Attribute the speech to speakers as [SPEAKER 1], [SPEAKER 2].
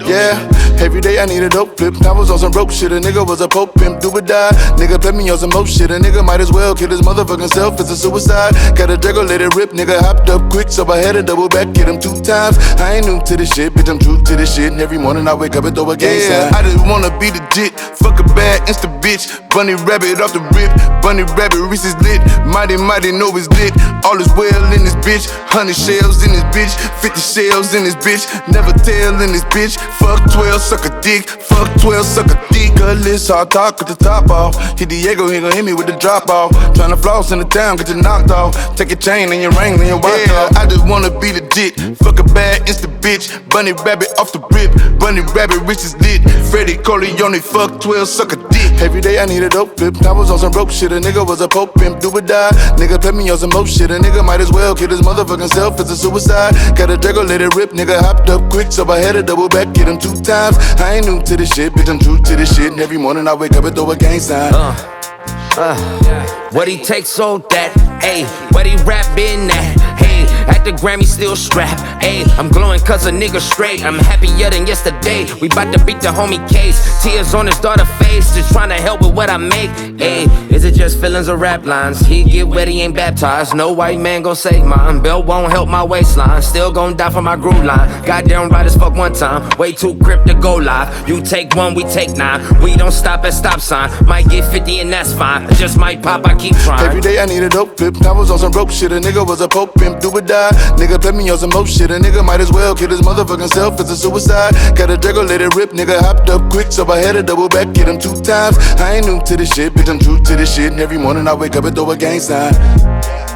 [SPEAKER 1] Yeah, every day I need a dope flip. I was on some broke shit, a nigga was a pope pimp, do or die. Nigga play me on some more shit, a nigga might as well kill his motherfucking self, it's a suicide. Got a Draco, let it rip, nigga hopped up quick, so I had to double back, get him 2 times. I ain't new to this shit, bitch, I'm true to this shit. And every morning I wake up and throw a gang sign. I just wanna be legit, fuck a bad insta bitch. Bunny rabbit off the rip, bunny rabbit, Reese's lit. Mighty, know it's lit, all is well in this bitch. 100 shells in this bitch, 50 shells in this bitch. Never tell in this bitch, fuck 12, suck a dick. Fuck 12, suck a dick. Cutlass, hard talk with the top off. Hit Diego, he gon' hit me with the drop off. Tryna floss in the town, get you knocked off. Take your chain and your ring and your watch off. I just wanna be legit, fuck a bad insta bitch. Bunny rabbit off the rip, bunny rabbit, rich is lit. Freddie Corleone, fuck 12, suck a dick. Every day I need a dope flip. I was on some broke shit, a nigga was a pope pimp, do or die. Nigga play me on some more shit, a nigga might as well kill his motherfucking self, it's a suicide. Got a Draco, let it rip, nigga hopped up quick, so I had to double back, get him 2 times. I ain't new to this shit, bitch, I'm true to this shit. And every morning I wake up and throw a gang sign.
[SPEAKER 2] What he take so that, ayy, what he rap in that, hey, at the Grammy still strapped, ayy, I'm glowing cause a nigga straight, I'm happier than yesterday, we bout to beat the homie case, tears on his daughter face, just trying to help with what I make, ayy, is it just feelings or rap lines, he get wet, he ain't baptized, no white man gon' save mine, belt won't help my waistline, still gon' die for my groove line, goddamn right as fuck one time, way too crip to go live, you take 1, we take 9, we don't stop at stop sign, might get 50 and that's fine, just might pop, I keep trying.
[SPEAKER 1] Every day I need a dope flip. I was on some broke shit, a nigga was a pope pimp, do or die. Nigga play me on some more shit, a nigga might as well kill his motherfucking self, it's a suicide. Got a Draco, let it rip, nigga hopped up quick, so I had to double back, get him 2 times. I ain't new to this shit, bitch, I'm true to this shit. And every morning I wake up and throw a gang sign.